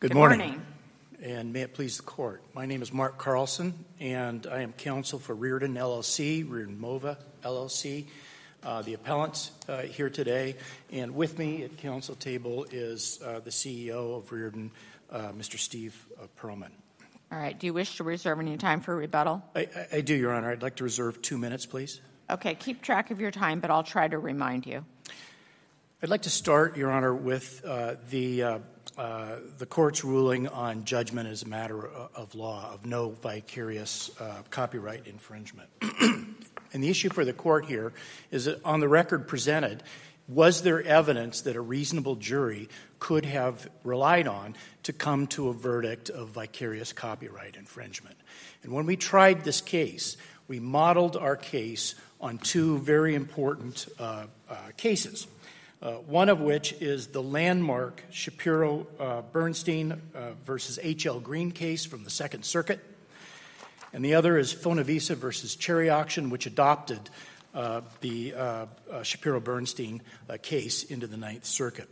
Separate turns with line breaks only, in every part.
Good morning, and may it please the Court. My name is Mark Carlson, and I am counsel for Reardon LLC, Reardon Mova LLC, the appellants here today. And with me at counsel table is the CEO of Reardon, Mr. Steve Perlman.
All right. Do you wish to reserve any time for rebuttal?
I do, Your Honor. I'd like to reserve 2 minutes, please.
Okay. Keep track of your time, but I'll try to remind you.
I'd like to start, Your Honor, with the Court's ruling on judgment as a matter of law of no vicarious copyright infringement. And the issue for the Court here is that on the record presented, was there evidence that a reasonable jury could have relied on to come to a verdict of vicarious copyright infringement? And when we tried this case, we modeled our case on two very important cases. One of which is the landmark Shapiro-Bernstein versus H.L. Green case from the Second Circuit. And the other is Fonavisa versus Cherry Auction, which adopted the Shapiro-Bernstein case into the Ninth Circuit.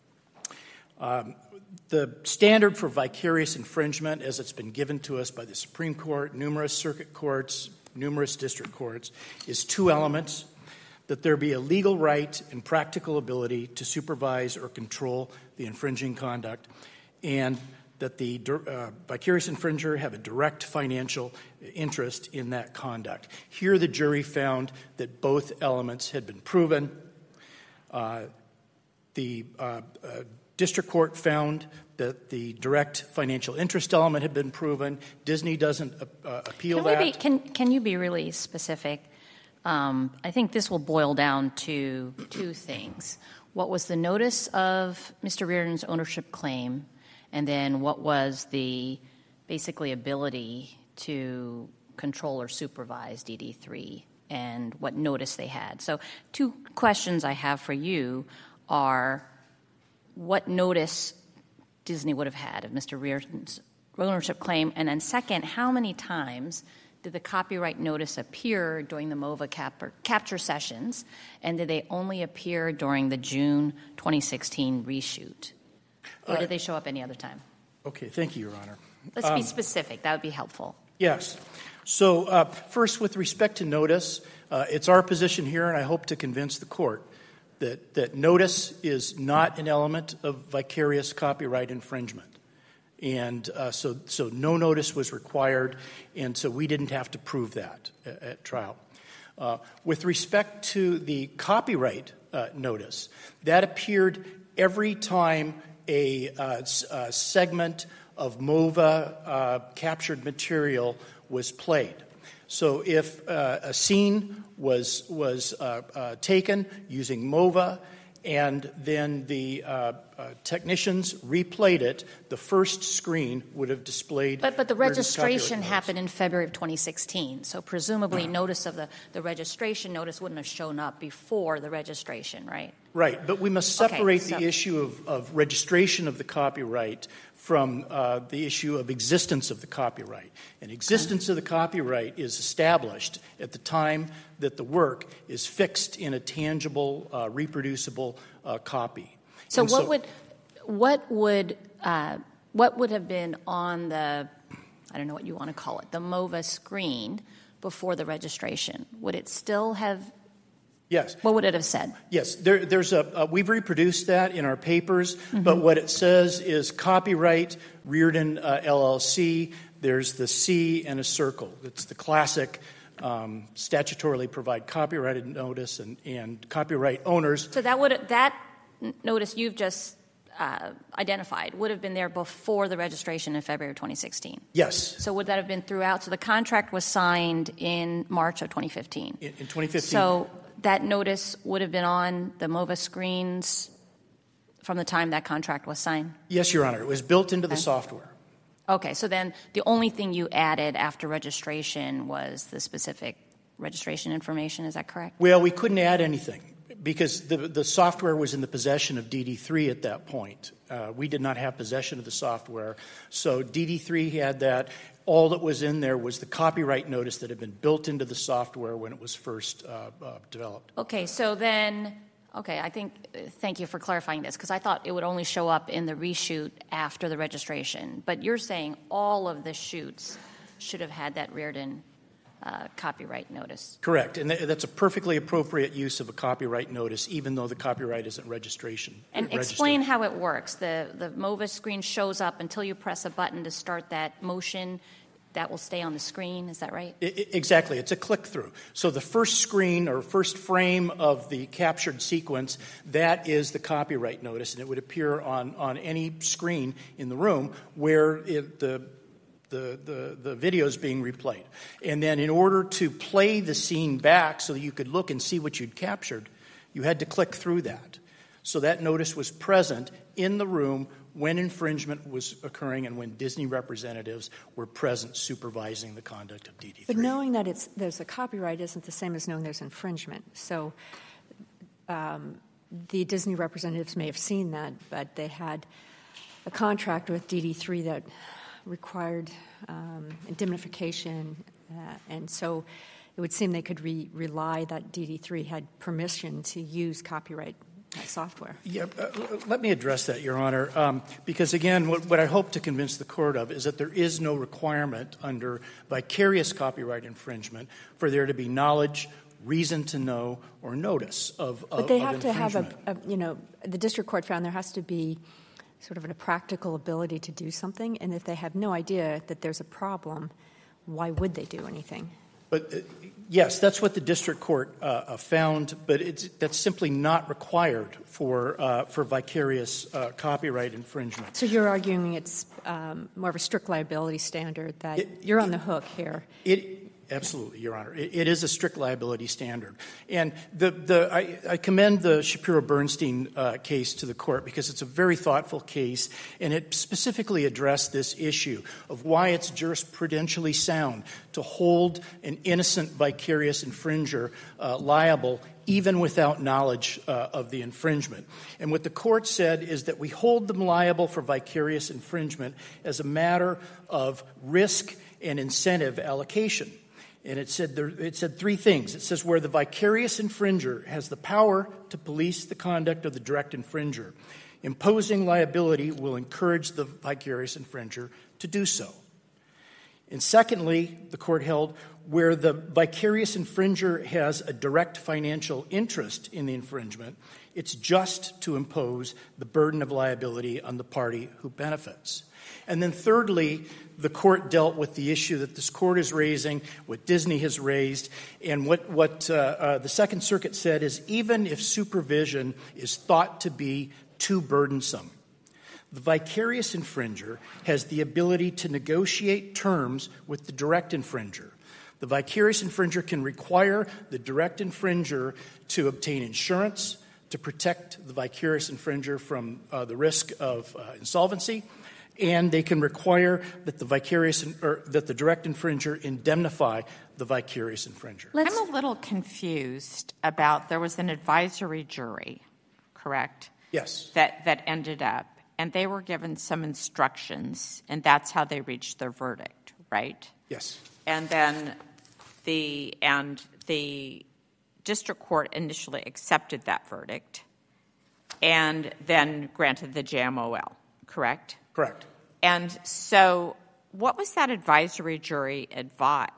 The standard for vicarious infringement, as it's been given to us by the Supreme Court, numerous circuit courts, numerous district courts, is two elements: that there be a legal right and practical ability to supervise or control the infringing conduct, and that the vicarious infringer have a direct financial interest in that conduct. Here the jury found that both elements had been proven. The district court found that the direct financial interest element had been proven. Disney doesn't appeal that.
Can you be really specific? I think this will boil down to two things. What was the notice of Mr. Reardon's ownership claim, and then what was the basically ability to control or supervise DD3 and what notice they had? So two questions I have for you are what notice Disney would have had of Mr. Reardon's ownership claim, and then second, how many times did the copyright notice appear during the MOVA capture sessions, and did they only appear during the June 2016 reshoot? Or did they show up any other time?
Okay, thank you, Your Honor.
Let's be specific. That would be helpful.
Yes. So first, with respect to notice, it's our position here, and I hope to convince the Court, that notice is not an element of vicarious copyright infringement. And so no notice was required, and so we didn't have to prove that at trial. With respect to the copyright notice, that appeared every time a segment of MOVA captured material was played. So if a scene was taken using MOVA, and then the technicians replayed it, the first screen would have displayed.
But the registration happened in February of 2016, so presumably notice of the registration notice wouldn't have shown up before the registration, right?
Right, but we must separate the issue of registration of the copyright from the issue of existence of the copyright. And existence of the copyright is established at the time that the work is fixed in a tangible, reproducible copy.
So what would have been on the, I don't know what you want to call it, the MOVA screen before the registration? Would it still have?
Yes.
What would it have said?
Yes, we've reproduced that in our papers, but what it says is copyright Reardon LLC. There's the C and a circle. It's the classic statutorily provide copyrighted notice and copyright owners.
So that notice you've just identified would have been there before the registration in February of 2016?
Yes.
So would that have been throughout? So the contract was signed in March of 2015?
In 2015.
So that notice would have been on the MOVA screens from the time that contract was signed?
Yes, Your Honor. It was built into the software.
Okay, so then the only thing you added after registration was the specific registration information, is that correct?
Well, we couldn't add anything because the software was in the possession of DD3 at that point. We did not have possession of the software, so DD3 had that. All that was in there was the copyright notice that had been built into the software when it was first developed.
Okay, so then Okay, thank you for clarifying this, because I thought it would only show up in the reshoot after the registration. But you're saying all of the shoots should have had that Reardon copyright notice.
Correct, and that's a perfectly appropriate use of a copyright notice, even though the copyright isn't registered.
And explain how it works. The MOVA screen shows up until you press a button to start that motion. That will stay on the screen, is that right?
Exactly, it's a click-through. So the first screen or first frame of the captured sequence, that is the copyright notice, and it would appear on any screen in the room where the video is being replayed. And then in order to play the scene back so that you could look and see what you'd captured, you had to click through that. So that notice was present in the room when infringement was occurring and when Disney representatives were present supervising the conduct of DD3.
But knowing that there's a copyright isn't the same as knowing there's infringement. So the Disney representatives may have seen that, but they had a contract with DD3 that required indemnification, and so it would seem they could rely that DD3 had permission to use copyright software.
Yeah, let me address that, Your Honor, because, again, what I hope to convince the Court of is that there is no requirement under vicarious copyright infringement for there to be knowledge, reason to know, or notice of
But they have to
infringement.
have the district court found there has to be sort of a practical ability to do something, and if they have no idea that there's a problem, why would they do anything?
But yes, that's what the district court found, but that's simply not required for vicarious copyright infringement.
So you're arguing it's more of a strict liability standard, that you're on the hook here.
Absolutely, Your Honor. It is a strict liability standard. And I commend the Shapiro-Bernstein case to the Court because it's a very thoughtful case, and it specifically addressed this issue of why it's jurisprudentially sound to hold an innocent vicarious infringer liable even without knowledge of the infringement. And what the Court said is that we hold them liable for vicarious infringement as a matter of risk and incentive allocation. And it said three things. It says where the vicarious infringer has the power to police the conduct of the direct infringer, imposing liability will encourage the vicarious infringer to do so. And secondly, the Court held where the vicarious infringer has a direct financial interest in the infringement, it's just to impose the burden of liability on the party who benefits. And then thirdly, the Court dealt with the issue that this Court is raising, what Disney has raised, and what the Second Circuit said is even if supervision is thought to be too burdensome, the vicarious infringer has the ability to negotiate terms with the direct infringer. The vicarious infringer can require the direct infringer to obtain insurance to protect the vicarious infringer from the risk of insolvency, and they can require that the direct infringer indemnify the vicarious infringer.
I'm a little confused about there was an advisory jury, correct?
Yes.
That ended up, and they were given some instructions, and that's how they reached their verdict, right?
Yes.
And then the district court initially accepted that verdict and then granted the JMOL, correct?
Correct.
And so what was that advisory jury advise?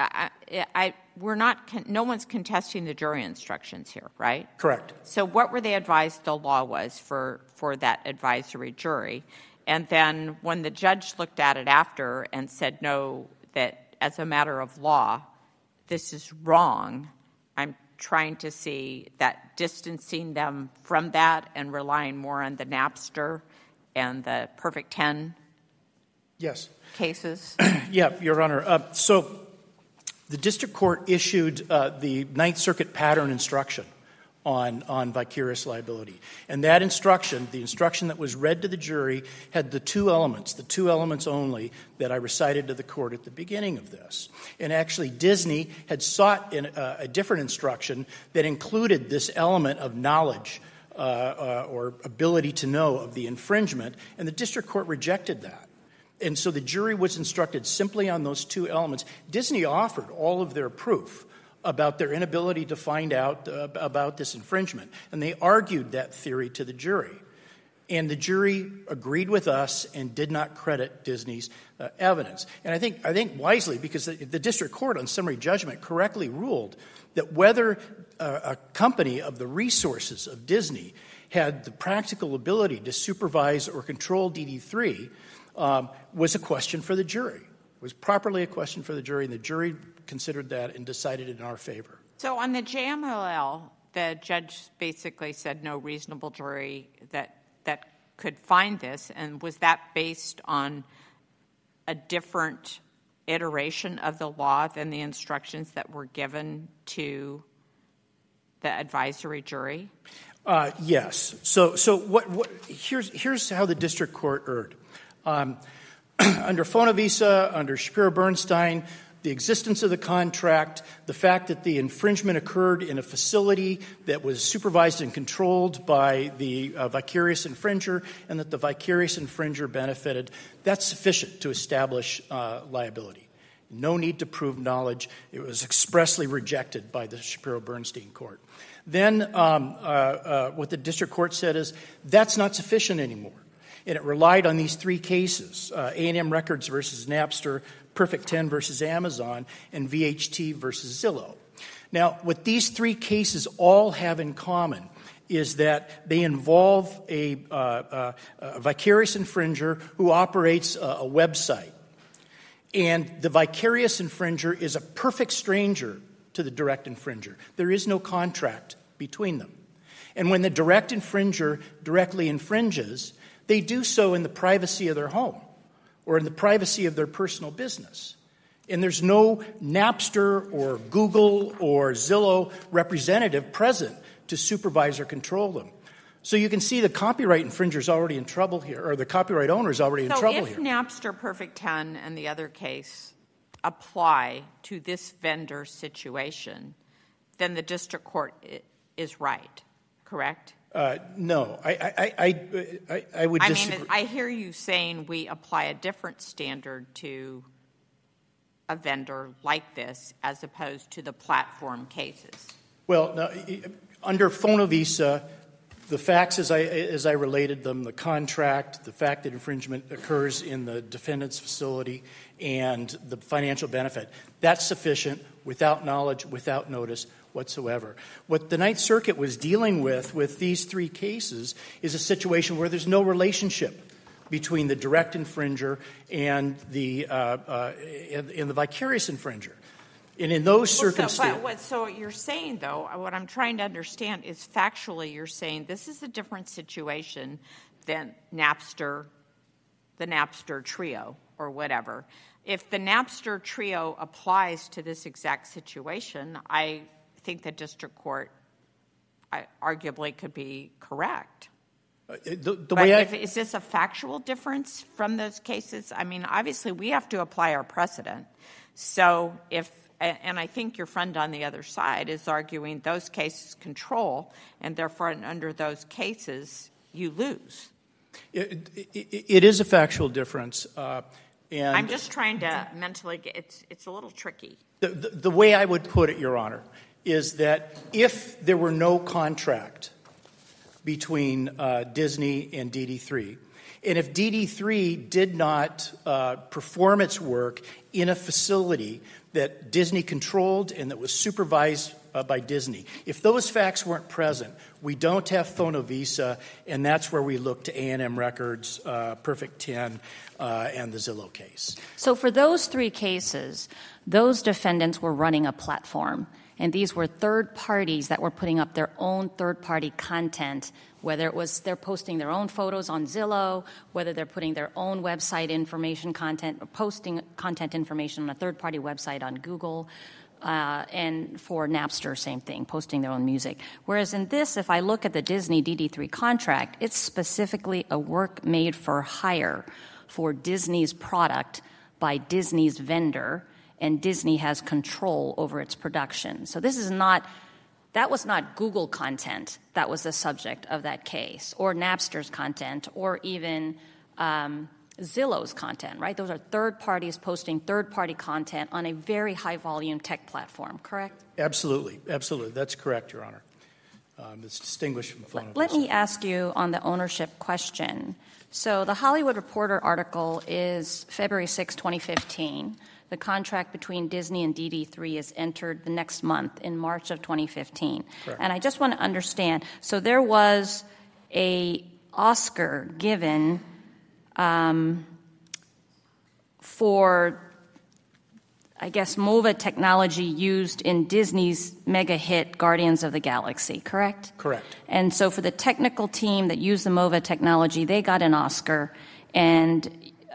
No one's contesting the jury instructions here, right?
Correct.
So what were they advised the law was for that advisory jury? And then when the judge looked at it after and said, no, that as a matter of law, this is wrong, I'm trying to see that distancing them from that and relying more on the Napster and the Perfect 10 cases?
Yeah, Your Honor. So the district court issued the Ninth Circuit pattern instruction on vicarious liability. And that instruction, the instruction that was read to the jury, had the two elements only that I recited to the court at the beginning of this. And actually Disney had sought a different instruction that included this element of knowledge or ability to know of the infringement, and the district court rejected that. And so the jury was instructed simply on those two elements. Disney offered all of their proof about their inability to find out about this infringement. And they argued that theory to the jury. And the jury agreed with us and did not credit Disney's evidence. And I think wisely, because the district court on summary judgment correctly ruled that whether a company of the resources of Disney had the practical ability to supervise or control DD3 was a question for the jury. It was properly a question for the jury, and the jury considered that and decided it in our favor.
So on the JMLL, the judge basically said no reasonable jury that could find this, and was that based on a different iteration of the law than the instructions that were given to the advisory jury?
Yes. So here's how the district court erred. Under Fonovisa, under Shapiro-Bernstein, the existence of the contract, the fact that the infringement occurred in a facility that was supervised and controlled by the vicarious infringer, and that the vicarious infringer benefited, that's sufficient to establish liability. No need to prove knowledge. It was expressly rejected by the Shapiro-Bernstein court. Then what the district court said is that's not sufficient anymore. And it relied on these three cases, A&M Records versus Napster, Perfect 10 versus Amazon, and VHT versus Zillow. Now, what these three cases all have in common is that they involve a vicarious infringer who operates a website. And the vicarious infringer is a perfect stranger to the direct infringer. There is no contract between them. And when the direct infringer directly infringes, they do so in the privacy of their home or in the privacy of their personal business. And there's no Napster or Google or Zillow representative present to supervise or control them. So you can see the copyright infringer is already in trouble here, or the copyright owner is already in trouble here.
So if Napster, Perfect 10, and the other case apply to this vendor situation, then the district court is right, correct?
No, I would disagree.
I mean, I hear you saying we apply a different standard to a vendor like this as opposed to the platform cases.
Well, no, under Fonovisa, the facts as I related them, the contract, the fact that infringement occurs in the defendant's facility, and the financial benefit, that's sufficient without knowledge, without notice whatsoever. What the Ninth Circuit was dealing with these three cases is a situation where there's no relationship between the direct infringer and the vicarious infringer. And in those circumstances...
So what you're saying, though, what I'm trying to understand is factually you're saying this is a different situation than Napster, the Napster trio or whatever. If the Napster trio applies to this exact situation, I think the district court arguably could be correct. Is this a factual difference from those cases? I mean, obviously we have to apply our precedent. So and I think your friend on the other side is arguing those cases control, and therefore under those cases you lose.
It is a factual difference. And
I'm just trying to mentally get it's a little tricky.
The way I would put it, Your Honor, is that if there were no contract between Disney and DD3, and if DD3 did not perform its work in a facility that Disney controlled and that was supervised by Disney, if those facts weren't present, we don't have Fonovisa, and that's where we look to A&M Records, Perfect 10, and the Zillow case.
So for those three cases, those defendants were running a platform, and these were third parties that were putting up their own third-party content, whether it was they're posting their own photos on Zillow, whether they're putting their own website information content, or posting content information on a third-party website on Google, and for Napster, same thing, posting their own music. Whereas in this, if I look at the Disney DD3 contract, it's specifically a work made for hire for Disney's product by Disney's vendor, and Disney has control over its production. So this is that was not Google content that was the subject of that case, or Napster's content, or even Zillow's content, right? Those are third parties posting third-party content on a very high-volume tech platform, correct?
Absolutely. That's correct, Your Honor. It's distinguished from phone.
Let me ask you on the ownership question. So the Hollywood Reporter article is February 6, 2015. The contract between Disney and DD3 is entered the next month in March of 2015.
Correct.
And I just want to understand, so there was a Oscar given for, I guess, MOVA technology used in Disney's mega hit Guardians of the Galaxy, correct?
Correct.
And so for the technical team that used the MOVA technology, they got an Oscar, and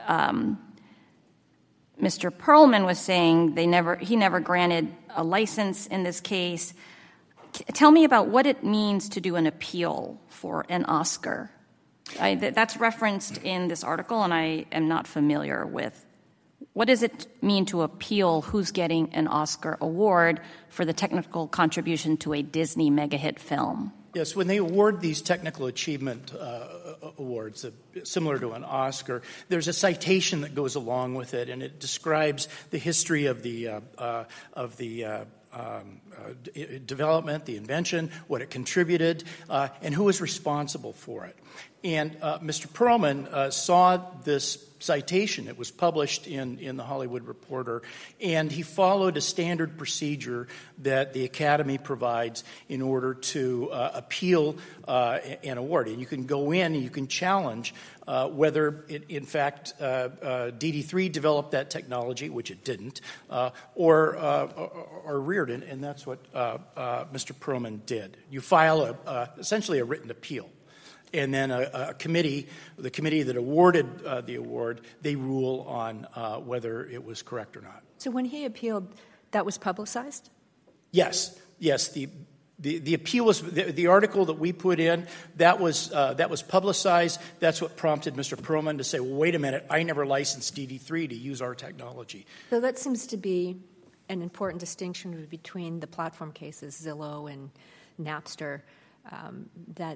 Mr. Perlman was saying he never granted a license in this case. Tell me about what it means to do an appeal for an Oscar. That's referenced in this article, and I am not familiar with. What does it mean to appeal who's getting an Oscar award for the technical contribution to a Disney mega hit film?
Yes, when they award these technical achievement awards, similar to an Oscar, there's a citation that goes along with it, and it describes the history of the development, the invention, what it contributed, and who was responsible for it. And Mr. Perlman saw this citation. It was published in the Hollywood Reporter, and he followed a standard procedure that the Academy provides in order to appeal an award. And you can go in and you can challenge whether, in fact, DD3 developed that technology, which it didn't, or Reardon, and that's what Mr. Perlman did. You file essentially a written appeal. And then the committee that awarded the award, they rule on whether it was correct or not.
So when he appealed, that was publicized?
Yes. The appeal was the article that we put in. That was publicized. That's what prompted Mr. Perlman to say, "Well, wait a minute. I never licensed DD3 to use our technology."
So that seems to be an important distinction between the platform cases, Zillow and Napster, that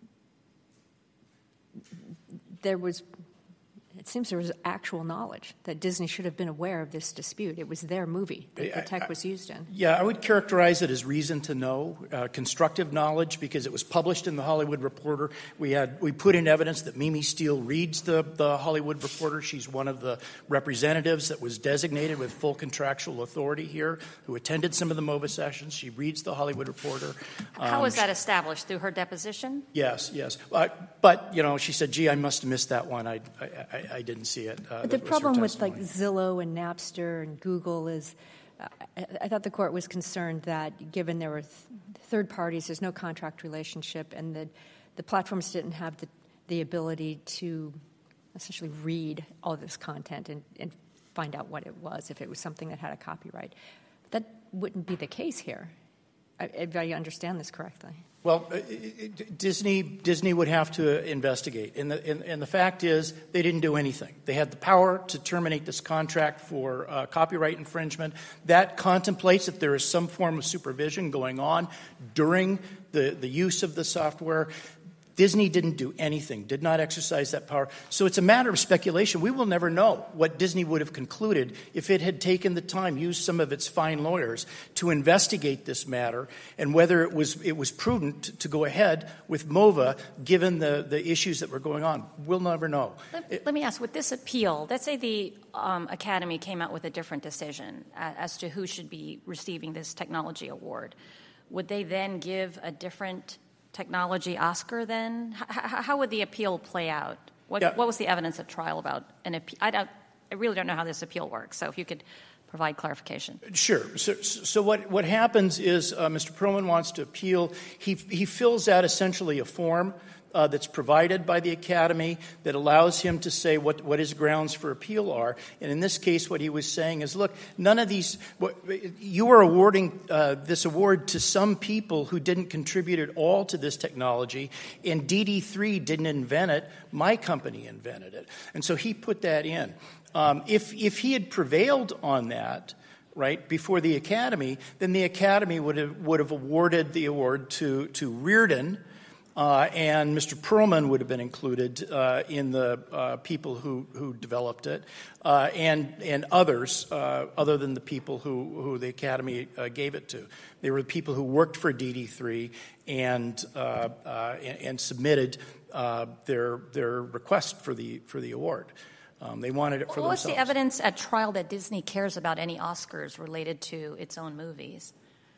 it seems there was actual knowledge that Disney should have been aware of this dispute. It was their movie that the tech was used in.
Yeah, I would characterize it as reason to know, constructive knowledge, because it was published in the Hollywood Reporter. We put in evidence that Mimi Steele reads the Hollywood Reporter. She's one of the representatives that was designated with full contractual authority here, who attended some of the MOVA sessions. She reads the Hollywood Reporter.
How was that established? Through her deposition?
Yes. But she said, "Gee, I must have missed that one. I didn't see it."
But the problem with Zillow and Napster and Google is, I thought the court was concerned that given there were third parties, there's no contract relationship, and the platforms didn't have the ability to essentially read all this content and find out what it was, if it was something that had a copyright. That wouldn't be the case here, if I understand this correctly.
Well, Disney would have to investigate, and the fact is they didn't do anything. They had the power to terminate this contract for copyright infringement. That contemplates that there is some form of supervision going on during the use of the software. Disney didn't do anything, did not exercise that power. So it's a matter of speculation. We will never know what Disney would have concluded if it had taken the time, used some of its fine lawyers to investigate this matter, and whether it was prudent to go ahead with MOVA given the issues that were going on. We'll never know.
Let me ask, with this appeal, let's say the Academy came out with a different decision as to who should be receiving this technology award. Would they then give a different technology Oscar then? How would the appeal play out? What was the evidence at trial about an appeal? I really don't know how this appeal works, so if you could provide clarification.
Sure. So what happens is Mr. Perlman wants to appeal. He fills out essentially a form that's provided by the Academy that allows him to say what his grounds for appeal are. And in this case, what he was saying is, look, none of these you are awarding this award to some people who didn't contribute at all to this technology, and DD3 didn't invent it. My company invented it. And so he put that in. If he had prevailed on that, right, before the Academy, then the Academy would have awarded the award to Reardon, and Mr. Perlman would have been included in the people who developed it, and others other than the people who the Academy gave it to. They were the people who worked for DD3 and submitted their request for the award. They wanted it for themselves.
What's the evidence at trial that Disney cares about any Oscars related to its own movies?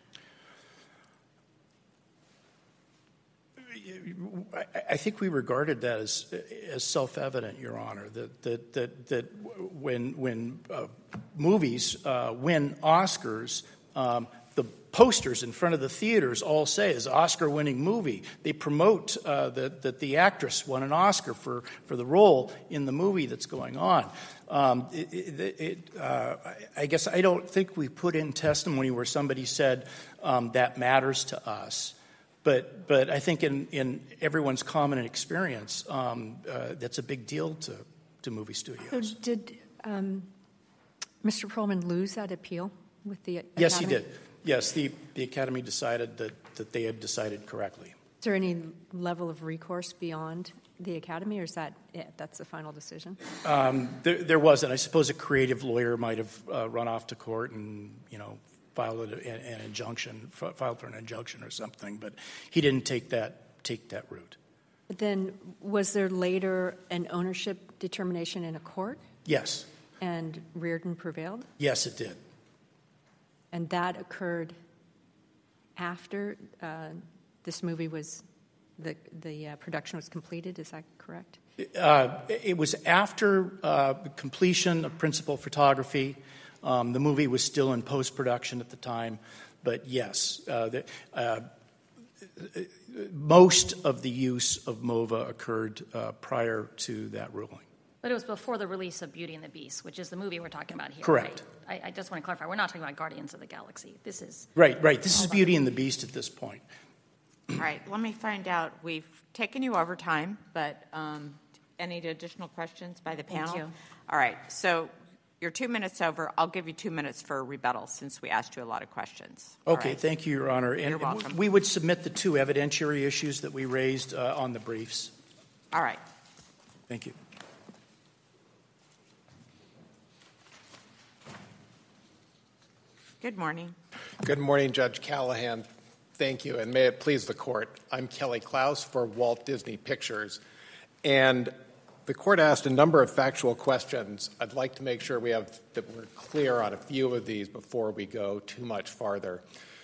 I think we regarded that as self-evident, Your Honor, that when movies win Oscars, the posters in front of the theaters all say is Oscar-winning movie. They promote that the actress won an Oscar for the role in the movie that's going on. I guess I don't think we put in testimony where somebody said that matters to us. But I think in everyone's common experience, that's a big deal to movie studios.
So did Mr. Perlman lose that appeal with the Academy?
Yes, he did. Yes, the Academy decided that they had decided correctly.
Is there any level of recourse beyond the Academy, or is that it? That's the final decision?
There wasn't. I suppose a creative lawyer might have run off to court and, filed an injunction, filed for an injunction or something, but he didn't take that route.
But then, was there later an ownership determination in a court?
Yes.
And Reardon prevailed?
Yes, it did.
And that occurred after this movie was the production was completed. Is that correct?
It was after completion of principal photography. The movie was still in post-production at the time, but yes, most of the use of MOVA occurred prior to that ruling.
But it was before the release of Beauty and the Beast, which is the movie we're talking about here.
Correct.
Right? I just want to clarify. We're not talking about Guardians of the Galaxy. This is...
Right. This is Beauty and the Beast at this point.
All right, let me find out. We've taken you over time, but any additional questions by the panel?
Thank you.
All right, so you're 2 minutes over. I'll give you 2 minutes for rebuttal since we asked you a lot of questions.
Okay,
right.
Thank you, Your Honor. And
you're welcome.
We would submit the 2 evidentiary issues that we raised on the briefs.
All right.
Thank you.
Good morning.
Good morning, Judge Callahan. Thank you, and may it please the Court. I'm Kelly Klaus for Walt Disney Pictures, and the Court asked a number of factual questions. I'd like to make sure that we're clear on a few of these before we go too much farther.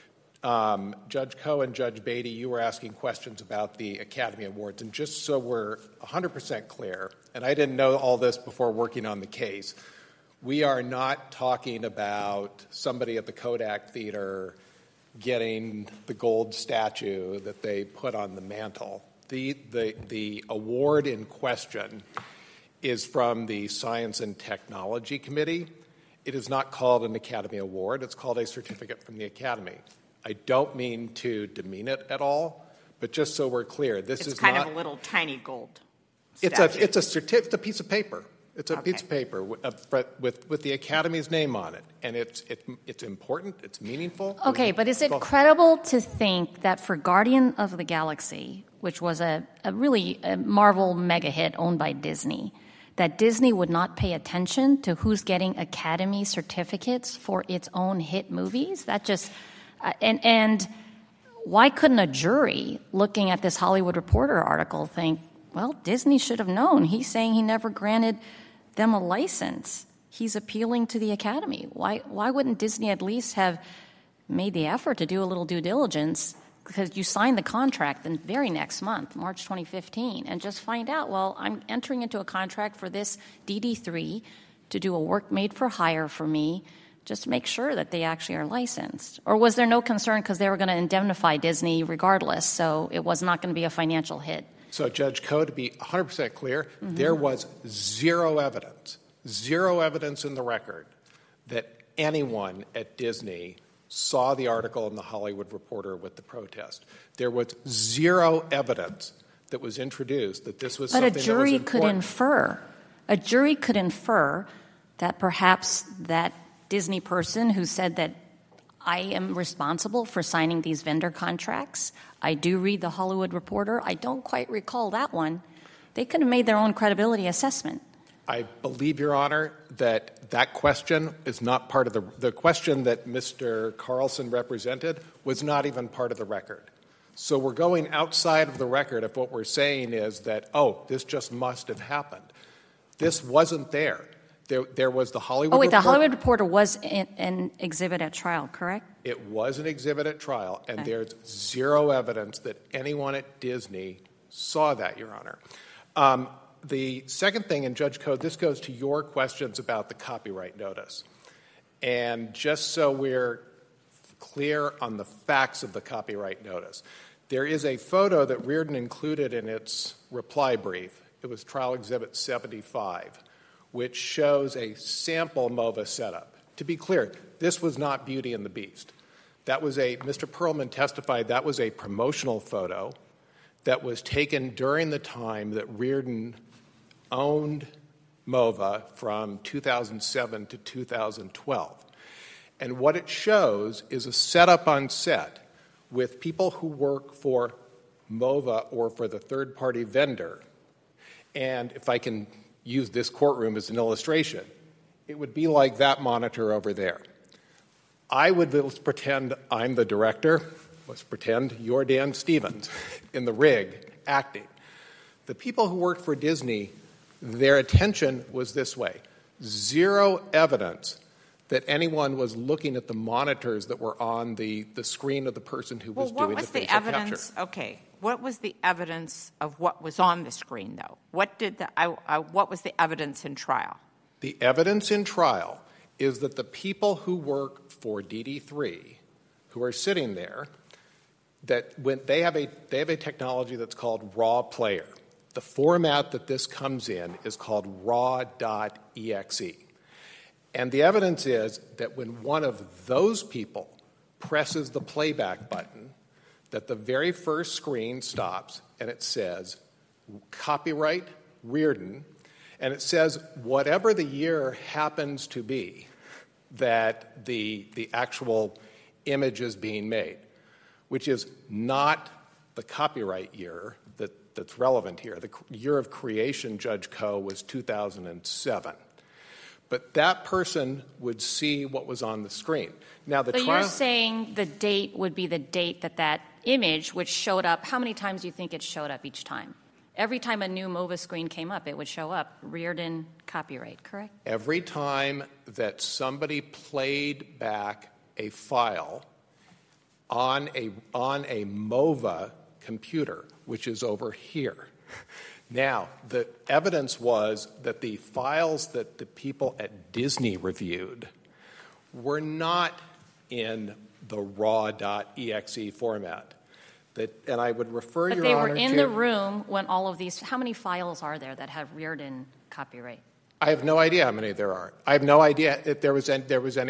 Judge Koh and Judge Beatty, you were asking questions about the Academy Awards, and just so we're 100% clear, and I didn't know all this before working on the case, we are not talking about somebody at the Kodak Theater getting the gold statue that they put on the mantle. The award in question is from the Science and Technology Committee. It is not called an Academy Award. It's called a certificate from the Academy. I don't mean to demean it at all, but just so we're clear, this is
kind
not...
of a little tiny gold
It's
statue.
a piece of paper. It's a
Okay.
piece of paper with the Academy's name on it, and it's important. It's meaningful.
Okay, but is it credible to think that for Guardian of the Galaxy, which was a Marvel mega hit owned by Disney, that Disney would not pay attention to who's getting Academy certificates for its own hit movies? That just and why couldn't a jury looking at this Hollywood Reporter article think, well, Disney should have known. He's saying he never granted them a license. He's appealing to the Academy. Why wouldn't Disney at least have made the effort to do a little due diligence? Because you signed the contract the very next month, March 2015, and just find out, well, I'm entering into a contract for this DD3 to do a work made for hire for me, just to make sure that they actually are licensed. Or was there no concern because they were going to indemnify Disney regardless, so it was not going to be a financial hit?
So, Judge Koh, to be 100% clear, there was zero evidence in the record that anyone at Disney saw the article in the Hollywood Reporter with the protest. There was zero evidence that was introduced that this was something that was important.
A jury could infer that perhaps that Disney person who said that I am responsible for signing these vendor contracts. I do read The Hollywood Reporter. I don't quite recall that one. They could have made their own credibility assessment.
I believe, Your Honor, that question is not part of the question that Mr. Carlson represented was not even part of the record. So we're going outside of the record if what we're saying is that, oh, this just must have happened. This wasn't there. There was the Hollywood Reporter.
The Hollywood Reporter was an exhibit at trial, correct?
It was an exhibit at trial, and there's zero evidence that anyone at Disney saw that, Your Honor. The second thing, and Judge Code, this goes to your questions about the copyright notice. And just so we're clear on the facts of the copyright notice, there is a photo that Reardon included in its reply brief. It was Trial Exhibit 75, which shows a sample MOVA setup. To be clear, this was not Beauty and the Beast. Mr. Perlman testified that was a promotional photo that was taken during the time that Reardon owned MOVA from 2007 to 2012. And what it shows is a setup on set with people who work for MOVA or for the third-party vendor. And if I can use this courtroom as an illustration, it would be like that monitor over there. Let's pretend I'm the director. Let's pretend you're Dan Stevens in the rig acting. The people who worked for Disney, their attention was this way. Zero evidence that anyone was looking at the monitors that were on the screen of the person who was doing the facial capture.
What was the evidence? Okay. What was the evidence of what was on the screen, though? What was the evidence in trial?
The evidence in trial is that the people who work for DD3, who are sitting there, that when they have a technology that's called Raw Player. The format that this comes in is called raw.exe. And the evidence is that when one of those people presses the playback button, that the very first screen stops and it says, copyright Reardon, and it says whatever the year happens to be that the actual image is being made, which is not the copyright year that's relevant here. The year of creation, Judge Koh, was 2007. But that person would see what was on the screen. Now, the
So
trial...
you're saying the date would be the date that image, which showed up, how many times do you think it showed up each time? Every time a new MOVA screen came up, it would show up Reardon copyright, correct?
Every time that somebody played back a file on a MOVA computer, which is over here. Now, the evidence was that the files that the people at Disney reviewed were not in the raw.exe format. And I would refer Your Honor to...
But they were in the room when all of these... How many files are there that have Reardon copyright?
I have no idea how many there are. I have no idea if there was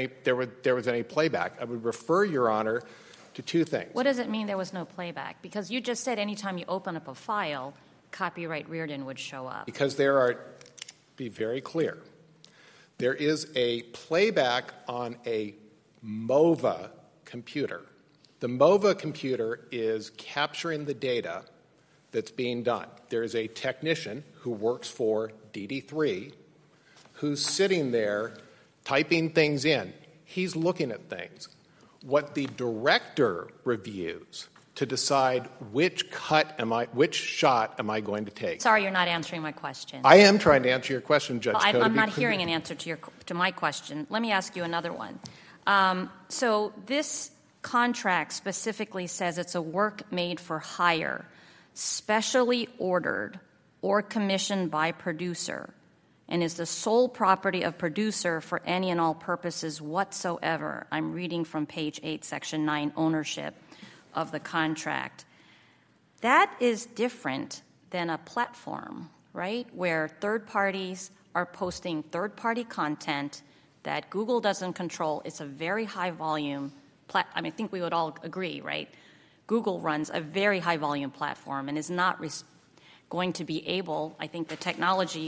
any playback. I would refer Your Honor to two things.
What does it mean there was no playback? Because you just said anytime you open up a file, copyright Reardon would show up.
Because be very clear, there is a playback on a MOVA computer. The MOVA computer is capturing the data that's being done. There is a technician who works for DD3 who's sitting there typing things in. He's looking at things. What the director reviews to decide which shot am I going to take.
Sorry, you're not answering my question.
I am trying to answer your question, Judge Koh.
I'm not hearing an answer to my question. Let me ask you another one. So this contract specifically says it's a work made for hire, specially ordered or commissioned by producer, and is the sole property of producer for any and all purposes whatsoever. I'm reading from page 8, section 9, ownership of the contract. That is different than a platform, right, where third parties are posting third-party content that Google doesn't control. It's a very high-volume I think we would all agree, right? Google runs a very high-volume platform and is not going to be able, I think the technology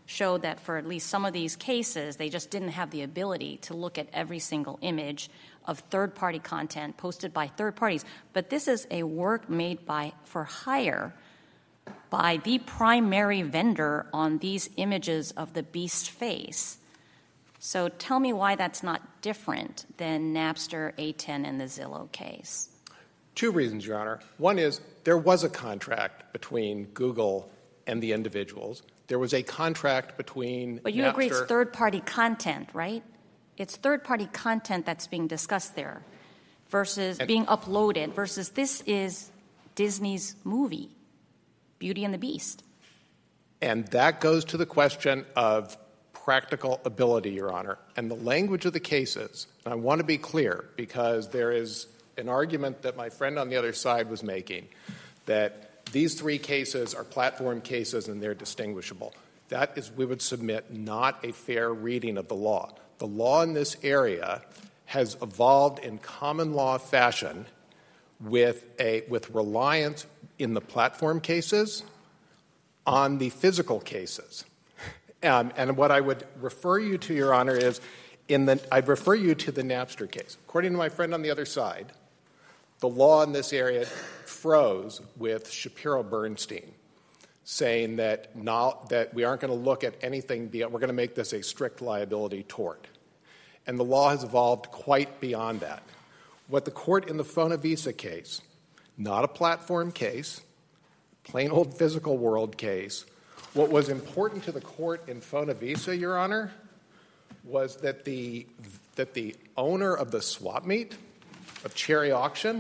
showed that for at least some of these cases, they just didn't have the ability to look at every single image of third-party content posted by third parties. But this is a work made for hire by the primary vendor on these images of the beast face. So tell me why that's not different than Napster, A10, and the Zillow case.
Two reasons, Your Honor. One is there was a contract between Google and the individuals. There was a contract between
But you
Napster.
agree it's third-party content, right? It's third-party content that's being discussed there versus being uploaded versus this is Disney's movie, Beauty and the Beast.
And that goes to the question of practical ability, Your Honor. And the language of the cases, and I want to be clear because there is an argument that my friend on the other side was making that these three cases are platform cases and they're distinguishable. That is, we would submit, not a fair reading of the law. The law in this area has evolved in common law fashion with reliance in the platform cases on the physical cases. And what I would refer you to, Your Honor, is I'd refer you to the Napster case. According to my friend on the other side, the law in this area froze with Shapiro-Bernstein, saying that we aren't going to look at anything beyond, we're going to make this a strict liability tort. And the law has evolved quite beyond that. What the court in the Fonavisa case, not a platform case, plain old physical world case, what was important to the court in Fonavisa, Your Honor, was that the owner of the swap meet, of Cherry Auction,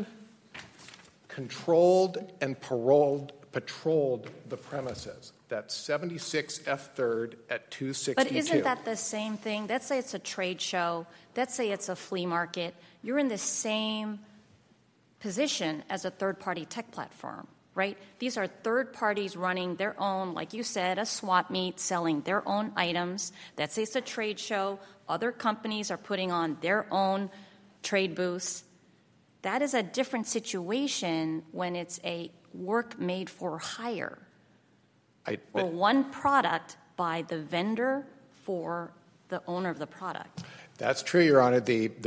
controlled and patrolled the premises. That's 76 F3rd at 262.
But isn't that the same thing? Let's say it's a trade show. Let's say it's a flea market. You're in the same position as a third-party tech platform, right? These are third parties running their own, like you said, a swap meet, selling their own items. Let's say it's a trade show. Other companies are putting on their own trade booths. That is a different situation when it's a work made for hire. Or one product by the vendor for the owner of the product. That's
true, Your Honor.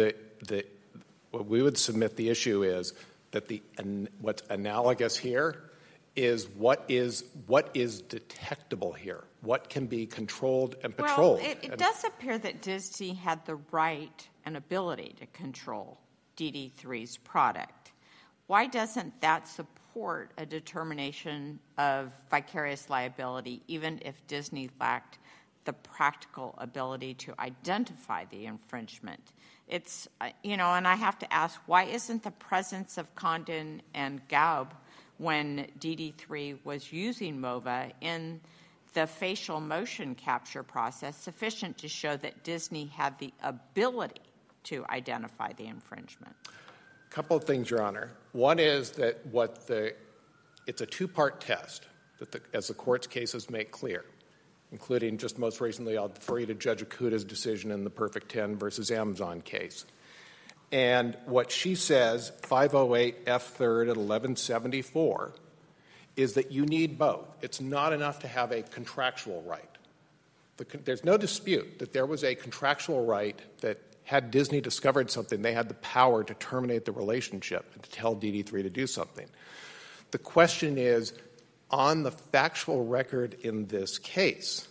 What we would submit the issue is that what's analogous here is what is detectable here. What can be controlled and patrolled.
Well, it does appear that Disney had the right and ability to control DD3's product. Why doesn't that support a determination of vicarious liability, even if Disney lacked the practical ability to identify the infringement? It's, and I have to ask, why isn't the presence of Condon and Gaub when DD3 was using MOVA in the facial motion capture process sufficient to show that Disney had the ability to identify the infringement?
A couple of things, Your Honor. One is that it's a two-part test, as the court's cases make clear, including just most recently, I'll refer you to Judge Okuda's decision in the Perfect 10 versus Amazon case. And what she says, 508 F3rd at 1174, is that you need both. It's not enough to have a contractual right. There's no dispute that there was a contractual right that had Disney discovered something, they had the power to terminate the relationship and to tell DD3 to do something. The question is, on the factual record in this case,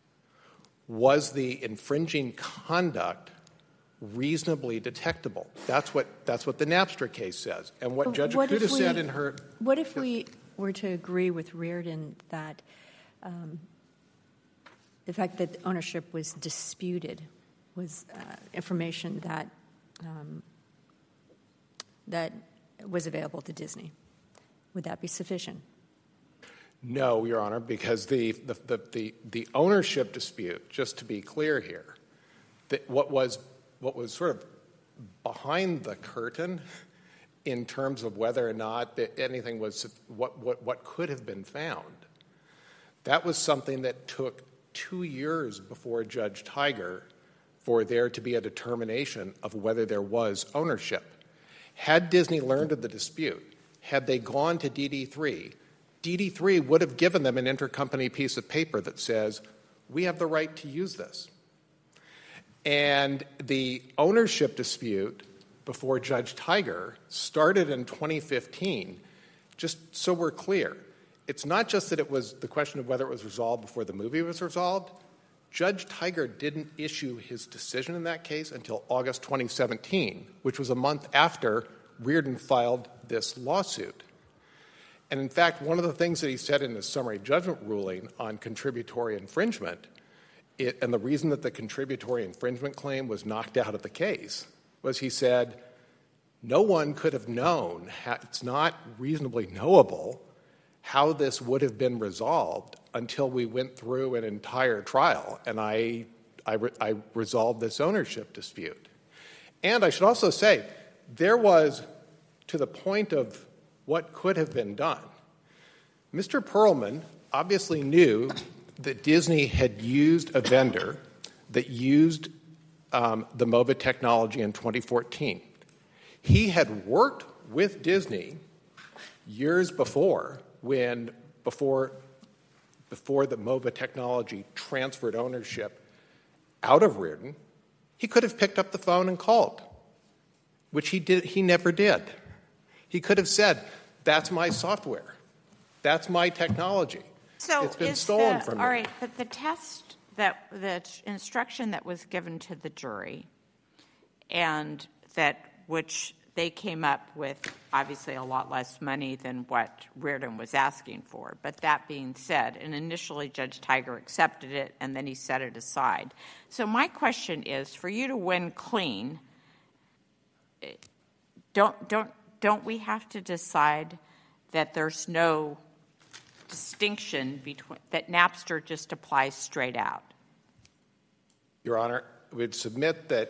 was the infringing conduct reasonably detectable? That's what the Napster case says. And what Judge Okuda said in her...
What if we were to agree with Reardon that the fact that ownership was disputed was information that was available to Disney? Would that be sufficient?
No, Your Honor, because the ownership dispute, just to be clear here, that what was sort of behind the curtain in terms of whether or not anything was what could have been found, that was something that took 2 years before Judge Tiger for there to be a determination of whether there was ownership. Had Disney learned of the dispute, had they gone to DD3, DD3 would have given them an intercompany piece of paper that says, we have the right to use this. And the ownership dispute before Judge Tiger started in 2015, just so we're clear. It's not just that it was the question of whether it was resolved before the movie was resolved. Judge Tiger didn't issue his decision in that case until August 2017, which was a month after Reardon filed this lawsuit. And in fact, one of the things that he said in his summary judgment ruling on contributory infringement, and the reason that the contributory infringement claim was knocked out of the case, was he said, no one could have known, it's not reasonably knowable, how this would have been resolved until we went through an entire trial and I resolved this ownership dispute. And I should also say, there was, to the point of what could have been done, Mr. Perlman obviously knew that Disney had used a vendor that used the MOVA technology in 2014. He had worked with Disney years before before the MOVA technology transferred ownership out of Reardon. He could have picked up the phone and called, which he never did. He could have said, that's my software. That's my technology.
So
it's been stolen from me.
All right, but the test, the instruction that was given to the jury, and which they came up with obviously a lot less money than what Reardon was asking for. But that being said, and initially Judge Tiger accepted it, and then he set it aside. So my question is, for you to win clean, don't we have to decide that there's no distinction between, that Napster just applies straight out?
Your Honor, we'd submit that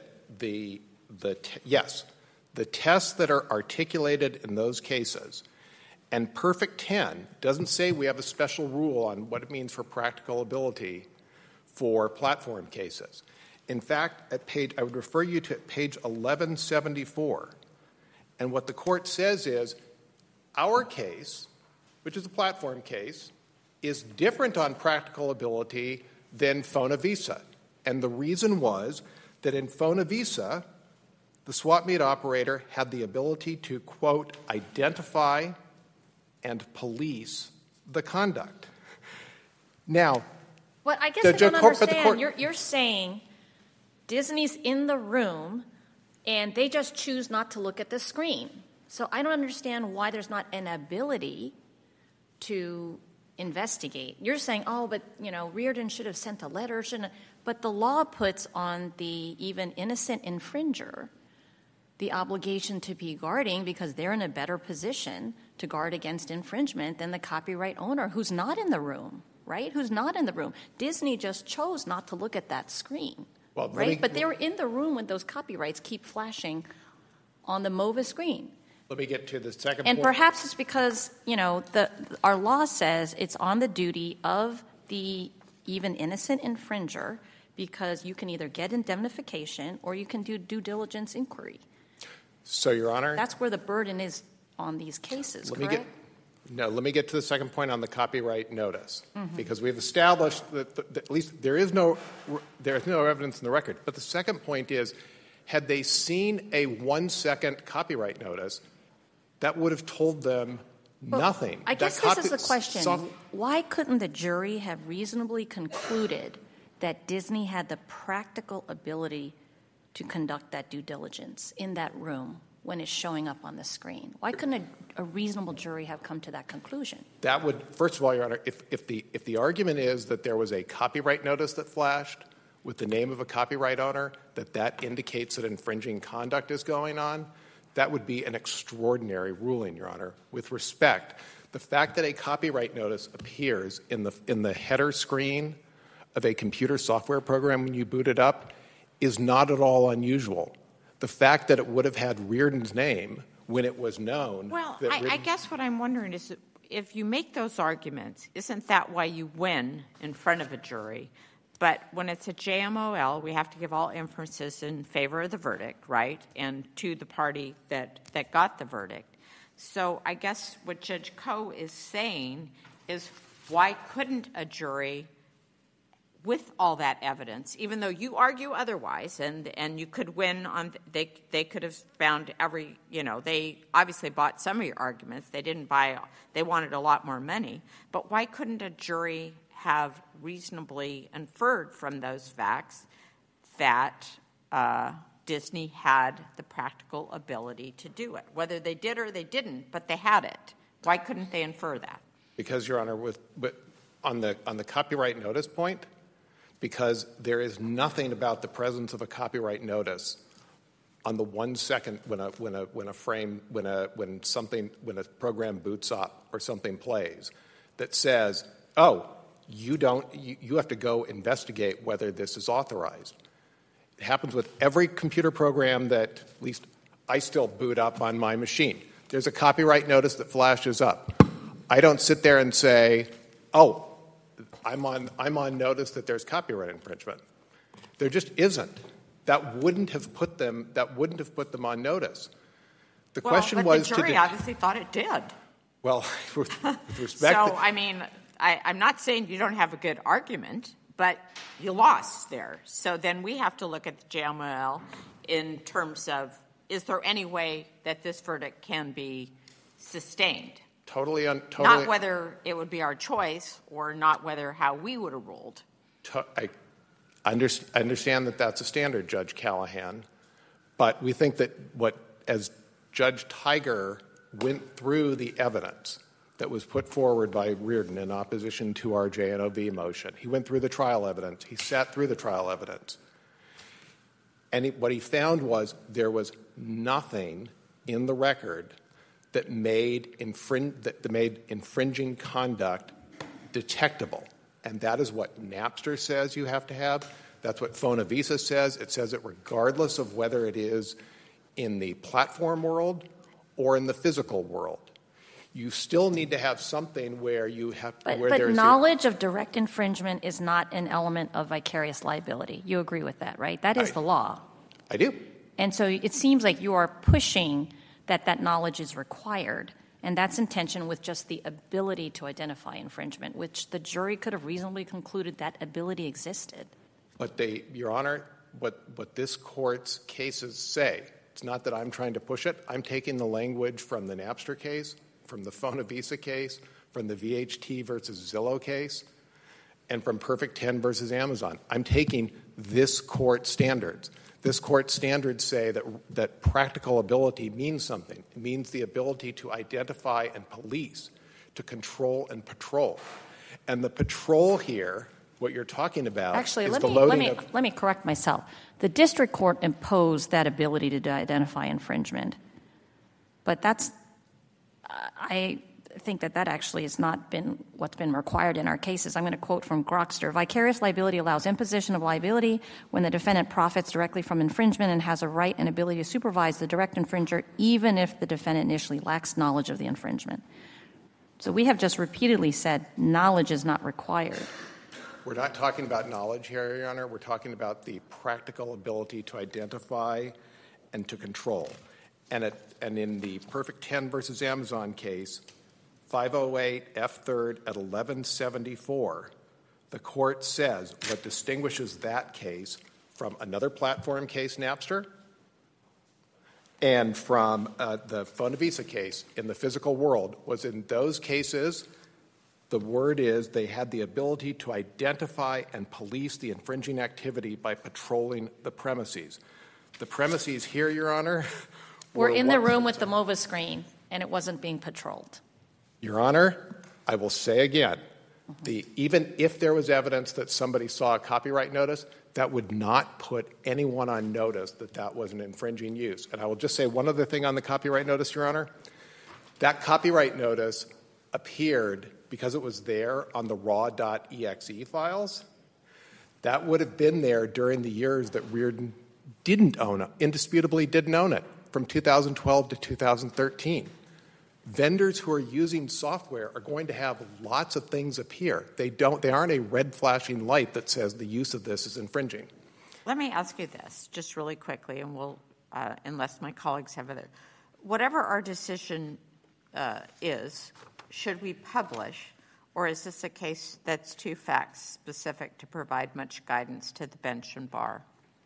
yes, the tests that are articulated in those cases, and Perfect 10 doesn't say we have a special rule on what it means for practical ability for platform cases. In fact, I would refer you to page 1174. And what the court says is, our case, which is a platform case, is different on practical ability than Fonavisa. And the reason was that in Fonavisa, the swap meet operator had the ability to, quote, identify and police the conduct. Now,
well, I guess I don't understand. You're saying Disney's in the room and they just choose not to look at the screen. So I don't understand why there's not an ability to investigate. You're saying, but Reardon should have sent a letter, shouldn't have. But the law puts on the even innocent infringer the obligation to be guarding, because they're in a better position to guard against infringement than the copyright owner who's not in the room, right? Who's not in the room. Disney just chose not to look at that screen, right? But they were in the room when those copyrights keep flashing on the MOVA screen.
Let me get to the second
and
point.
Perhaps it's because, our law says it's on the duty of the even innocent infringer, because you can either get indemnification or you can do due diligence inquiry.
So, Your Honor,
that's where the burden is on these cases, correct?
Let me get to the second point on the copyright notice, because we've established that at least there's no evidence in the record. But the second point is, had they seen a 1-second copyright notice, that would have told them nothing.
I guess this is the question. Why couldn't the jury have reasonably concluded that Disney had the practical ability to conduct that due diligence in that room when it's showing up on the screen? Why couldn't a reasonable jury have come to that conclusion?
That would, first of all, Your Honor, if the argument is that there was a copyright notice that flashed with the name of a copyright owner, that indicates that infringing conduct is going on, that would be an extraordinary ruling, Your Honor. With respect, the fact that a copyright notice appears in the header screen of a computer software program when you boot it up is not at all unusual. The fact that it would have had Reardon's name when it was known.
Well, I guess what I'm wondering is, if you make those arguments, isn't that why you win in front of a jury? But when it's a JMOL, we have to give all inferences in favor of the verdict, right, and to the party that got the verdict. So I guess what Judge Koh is saying is, why couldn't a jury with all that evidence, even though you argue otherwise, and you could win on, they could have found every, they obviously bought some of your arguments. They didn't buy, they wanted a lot more money. But why couldn't a jury have reasonably inferred from those facts that Disney had the practical ability to do it? Whether they did or they didn't, but they had it. Why couldn't they infer that?
Because, Your Honor, on the copyright notice point, because there is nothing about the presence of a copyright notice on the 1 second when a program boots up or something plays that says, oh, you have to go investigate whether this is authorized. It happens with every computer program that at least I still boot up on my machine. There's a copyright notice that flashes up. I don't sit there and say, oh, I'm on notice that there's copyright infringement. There just isn't. That wouldn't have put them on notice. The question was,
the jury obviously thought it did.
Well, with respect.
So, I'm not saying you don't have a good argument, but you lost there. So then we have to look at the JMOL in terms of, is there any way that this verdict can be sustained?
Totally.
Not whether it would be our choice or not whether how we would have ruled.
I understand that that's a standard, Judge Callahan, but we think that as Judge Tiger went through the evidence that was put forward by Reardon in opposition to our JNOV motion, he went through the trial evidence. He sat through the trial evidence. And what he found was there was nothing in the record that made infringing conduct detectable. And that is what Napster says you have to have. That's what Fonavisa says. It says it regardless of whether it is in the platform world or in the physical world. You still need to have something where you have
but knowledge of direct infringement is not an element of vicarious liability. You agree with that, right? That is the law.
I do.
And so it seems like you are pushing that knowledge is required, and that's in tension with just the ability to identify infringement, which the jury could have reasonably concluded that ability existed.
But Your Honor, what this Court's cases say, it's not that I'm trying to push it. I'm taking the language from the Napster case, from the Fonavisa case, from the VHT versus Zillow case, and from Perfect 10 versus Amazon. I'm taking this Court's standards. This Court's standards say that practical ability means something. It means the ability to identify and police, to control and patrol. And the patrol here, what you're talking about,
actually,
is
let me correct myself. The district court imposed that ability to identify infringement. But I think that actually has not been what's been required in our cases. I'm going to quote from Grokster. Vicarious liability allows imposition of liability when the defendant profits directly from infringement and has a right and ability to supervise the direct infringer, even if the defendant initially lacks knowledge of the infringement. So we have just repeatedly said knowledge is not required.
We're not talking about knowledge here, Your Honor. We're talking about the practical ability to identify and to control. And in the Perfect 10 versus Amazon case, 508 F. 3rd at 1174, the Court says what distinguishes that case from another platform case, Napster, and from the Fonavisa case in the physical world was in those cases, the word is they had the ability to identify and police the infringing activity by patrolling the premises. The premises here, Your Honor,
we're in the room with the MOVA screen, and it wasn't being patrolled.
Your Honor, I will say again, even if there was evidence that somebody saw a copyright notice, that would not put anyone on notice that that was an infringing use. And I will just say one other thing on the copyright notice, Your Honor. That copyright notice appeared because it was there on the raw.exe files. That would have been there during the years that Reardon didn't own it, indisputably didn't own it, from 2012 to 2013. Vendors who are using software are going to have lots of things appear. They aren't a red flashing light that says the use of this is infringing.
Let me ask you this, just really quickly, and we'll, unless my colleagues have other. Whatever our decision is, should we publish, Or is this a case that's too fact-specific to provide much guidance to the bench and bar?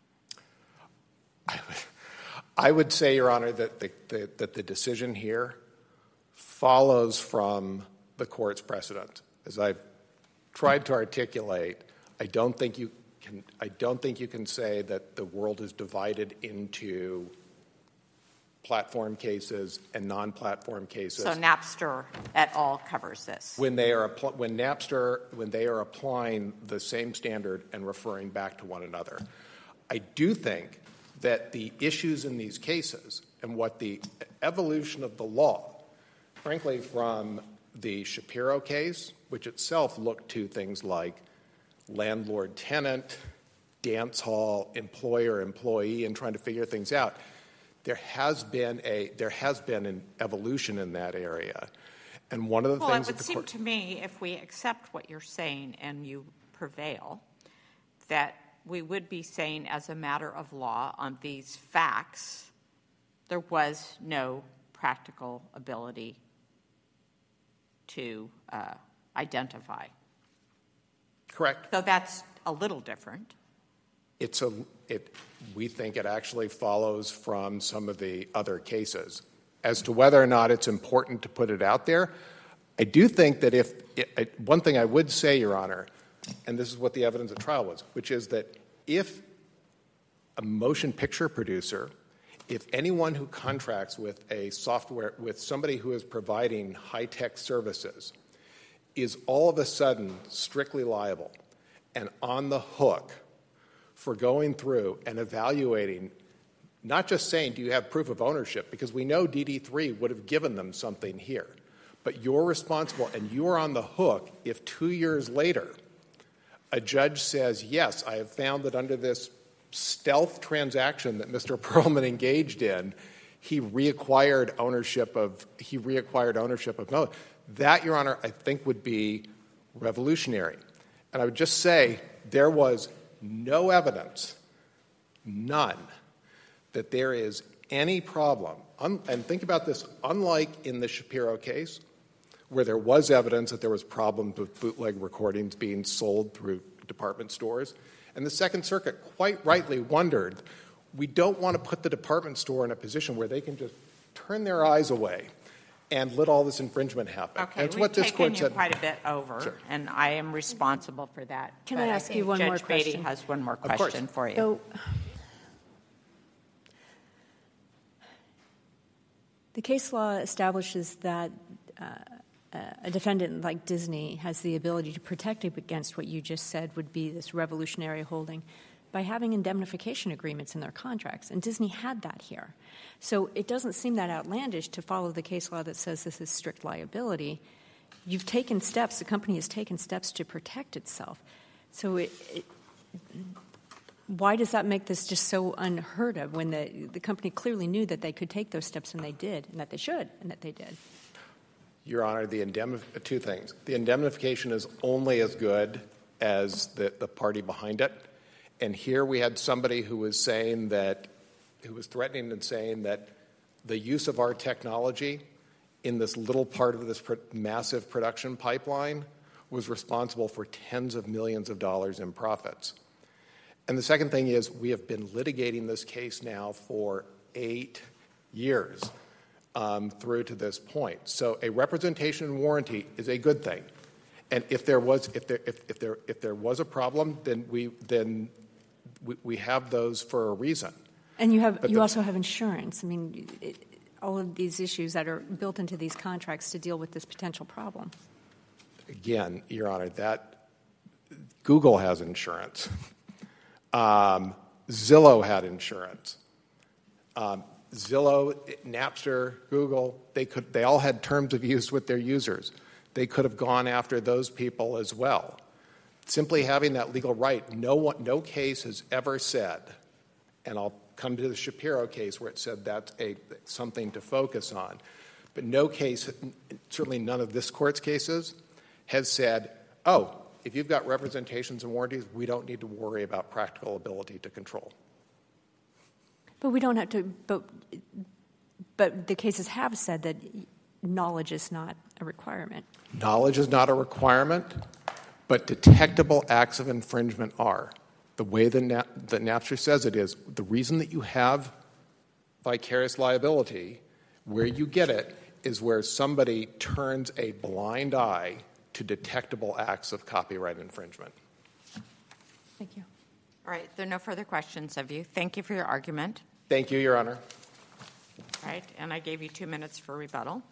I would say, Your Honor, that the decision here follows from the court's precedent. As I've tried to articulate, I don't think you can say that the world is divided into platform cases and non-platform cases.
So Napster et al. Covers this.
When they are applying the same standard and referring back to one another. I do think that the issues in these cases and what the evolution of the law, frankly, from the Shapiro case, which itself looked to things like landlord-tenant, dance hall, employer-employee, and trying to figure things out, there has been an evolution in that area. And one of the things
it would seem to me, if we accept what you're saying and you prevail, that we would be saying as a matter of law on these facts, there was no practical ability to identify.
Correct.
So that's a little different.
We think it actually follows from some of the other cases. As to whether or not it's important to put it out there, I do think that one thing I would say, Your Honor, and this is what the evidence at trial was, which is that if a motion picture producer, if anyone who contracts with with somebody who is providing high-tech services is all of a sudden strictly liable and on the hook for going through and evaluating, not just saying, do you have proof of ownership? Because we know DD3 would have given them something here. But you're responsible and you're on the hook if 2 years later a judge says, yes, I have found that under this stealth transaction that Mr. Perlman engaged in, he reacquired ownership of no. That, Your Honor, I think would be revolutionary. And I would just say there was no evidence, none, that there is any problem. And think about this, unlike in the Shapiro case, where there was evidence that there was problems with bootleg recordings being sold through department stores, and the Second Circuit quite rightly wondered, we don't want to put the department store in a position where they can just turn their eyes away and let all this infringement happen.
Okay,
That's
we've
what this
taken
court
you
said.
quite a bit over,
Sure.
and I am responsible for that.
Can
But
I ask
think
you one more
Judge Beatty
question?
has one more
course.
question for you.
So, the case law establishes that a defendant like Disney has the ability to protect against what you just said would be this revolutionary holding by having indemnification agreements in their contracts, and Disney had that here. So it doesn't seem that outlandish to follow the case law that says this is strict liability. You've taken steps, the company has taken steps to protect itself. So why does that make this just so unheard of when the company clearly knew that they could take those steps and they did, and that they should, and that they did?
Your Honor, two things. The indemnification is only as good as the party behind it. And here we had somebody who was threatening and saying that the use of our technology in this little part of this massive production pipeline was responsible for tens of millions of dollars in profits. And the second thing is we have been litigating this case now for 8 years through to this point. So a representation and warranty is a good thing. And if there was a problem, then we have those for a reason.
And you also have insurance. I mean, all of these issues that are built into these contracts to deal with this potential problem.
Again, Your Honor, that Google has insurance. Zillow had insurance. Zillow, Napster, Google, they all had terms of use with their users. They could have gone after those people as well. Simply having that legal right, no case has ever said, and I'll come to the Shapiro case where it said that's something to focus on, but no case, certainly none of this court's cases, has said, oh, if you've got representations and warranties, we don't need to worry about practical ability to control.
But we don't have to. But the cases have said that knowledge is not a requirement.
Knowledge is not a requirement, but detectable acts of infringement are. The way that Napster says it is, the reason that you have vicarious liability, where you get it, is where somebody turns a blind eye to detectable acts of copyright infringement.
Thank you.
All right, there are no further questions of you. Thank you for your argument.
Thank you, Your Honor.
All right, and I gave you 2 minutes for rebuttal.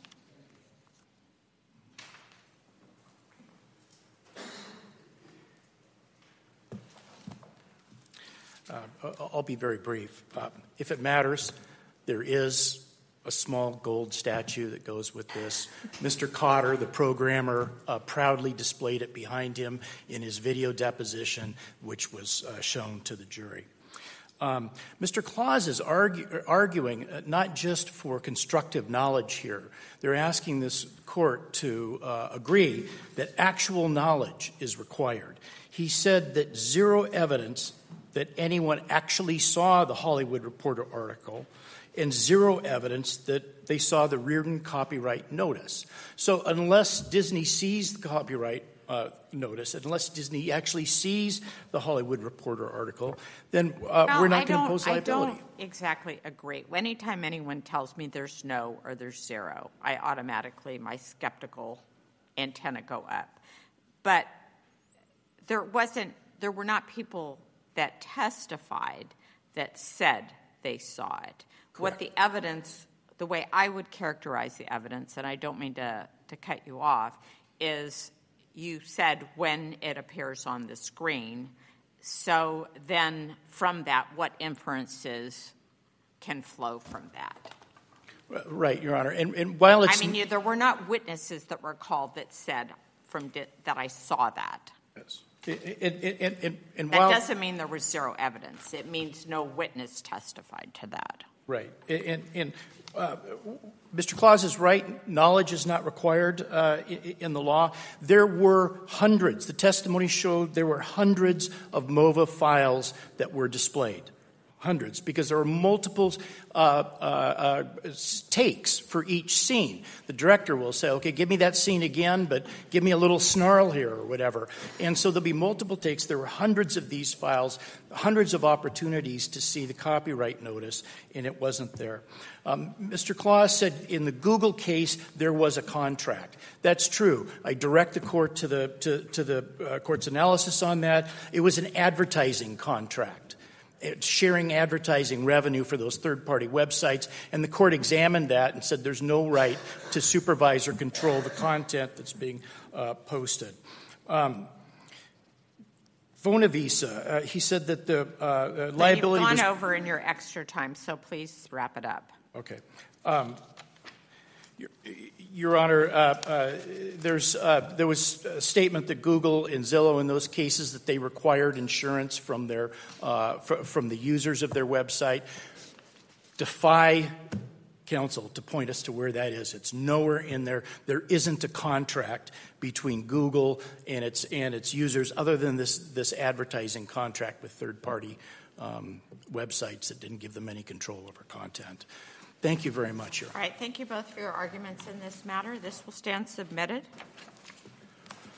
I'll be very brief. If it matters, there is a small gold statue that goes with this. Mr. Cotter, the programmer, proudly displayed it behind him in his video deposition, which was shown to the jury. Mr. Claus is arguing not just for constructive knowledge here. They're asking this court to agree that actual knowledge is required. He said that zero evidence that anyone actually saw the Hollywood Reporter article and zero evidence that they saw the Reardon copyright notice. So unless Disney sees the copyright notice, unless Disney actually sees the Hollywood Reporter article, then we're not going to impose liability.
I don't exactly agree. Anytime anyone tells me there's no or there's zero, I automatically, my skeptical antenna go up. But there were not people that testified that said they saw it. Correct. What the evidence, the way I would characterize the evidence, and I don't mean to cut you off, is you said when it appears on the screen. So then from that, what inferences can flow from that?
Right, Your Honor. And while it's...
there were not witnesses that were called that said that I saw that.
Yes.
And that doesn't mean there was zero evidence. It means no witness testified to that.
Right. And Mr. Claus is right. Knowledge is not required in the law. There were hundreds. The testimony showed there were hundreds of MOVA files that were displayed. Hundreds, because there are multiple takes for each scene. The director will say, okay, give me that scene again, but give me a little snarl here or whatever. And so there'll be multiple takes. There were hundreds of these files, hundreds of opportunities to see the copyright notice, and it wasn't there. Mr. Claus said in the Google case there was a contract. That's true. I direct the court to the court's analysis on that. It was an advertising contract. Sharing advertising revenue for those third-party websites, and the court examined that and said there's no right to supervise or control the content that's being posted. Vonavisa, he said that the liability
You've
was...
gone over in your extra time, so please wrap it up.
Okay. Your Honor, there was a statement that Google and Zillow in those cases that they required insurance from their from the users of their website. Defy counsel to point us to where that is. It's nowhere in there. There isn't a contract between Google and its users other than this advertising contract with third-party websites that didn't give them any control over content. Thank you very much, Your Honor.
All right, thank you both for your arguments in this matter. This will stand submitted.